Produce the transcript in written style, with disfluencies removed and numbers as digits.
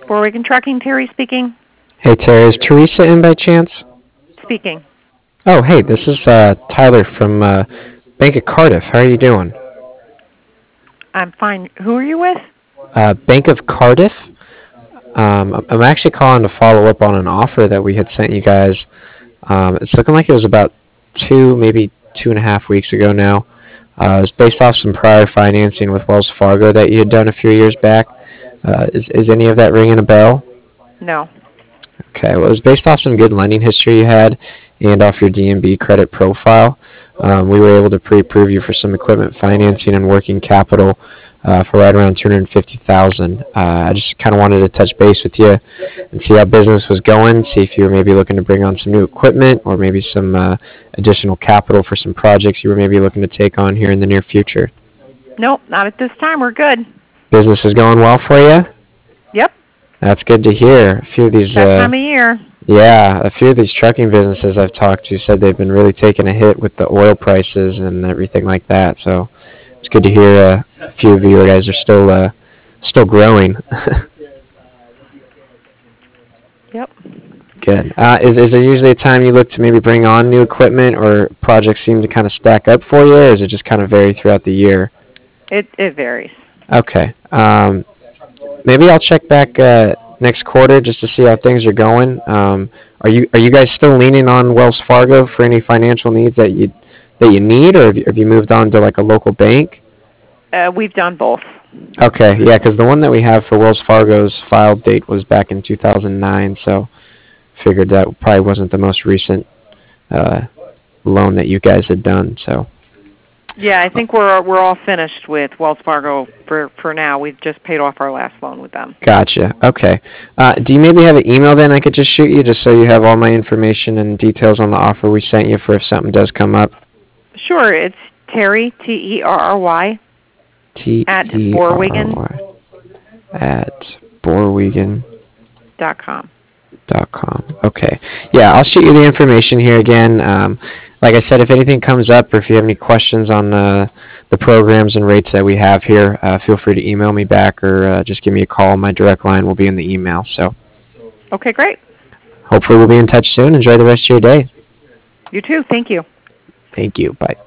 Borwigan Trucking, Terry speaking. Hey Terry, is Teresa in by chance? Speaking. Oh, hey, this is Tyler from Bank of Cardiff. How are you doing? I'm fine. Who are you with? Bank of Cardiff. I'm actually calling to follow up on an offer that we had sent you guys. It's looking like it was about maybe 2.5 weeks ago now. It was based off some prior financing with Wells Fargo that you had done a few years back. Is any of that ringing a bell? No. Okay, well, it was based off some good lending history you had and off your DNB credit profile. We were able to pre-approve you for some equipment financing and working capital for right around 250,000. I just kind of wanted to touch base with you and see how business was going, see if you were maybe looking to bring on some new equipment or maybe some additional capital for some projects you were maybe looking to take on here in the near future. Nope, not at this time. We're good. Business is going well for you? Yep. That's good to hear. A few of these That time of year. Yeah, a few of these trucking businesses I've talked to said they've been really taking a hit with the oil prices and everything like that. So it's good to hear a few of you guys are still growing. Yep. Good. Is there usually a time you look to maybe bring on new equipment or projects seem to kind of stack up for you, or is it just kind of vary throughout the year? It varies. Okay. Maybe I'll check back next quarter just to see how things are going. Are you guys still leaning on Wells Fargo for any financial needs that you need, or have you moved on to like a local bank? We've done both. Okay, yeah, because the one that we have for Wells Fargo's file date was back in 2009, so figured that probably wasn't the most recent loan that you guys had done. So Yeah, I think we're all finished with Wells Fargo for now. We've just paid off our last loan with them. gotcha. Okay. Do you maybe have an email then I could just shoot you just so you have all my information and details on the offer we sent you for if something does come up? Sure, it's Terry, Terry, at Borwigan at Borwigan.com. .com. Okay. Yeah, I'll shoot you the information here again. Like I said, if anything comes up or if you have any questions on the programs and rates that we have here, feel free to email me back or just give me a call. My direct line will be in the email. So Okay, great. hopefully we'll be in touch soon. Enjoy the rest of your day. You too. Thank you. Thank you. Bye.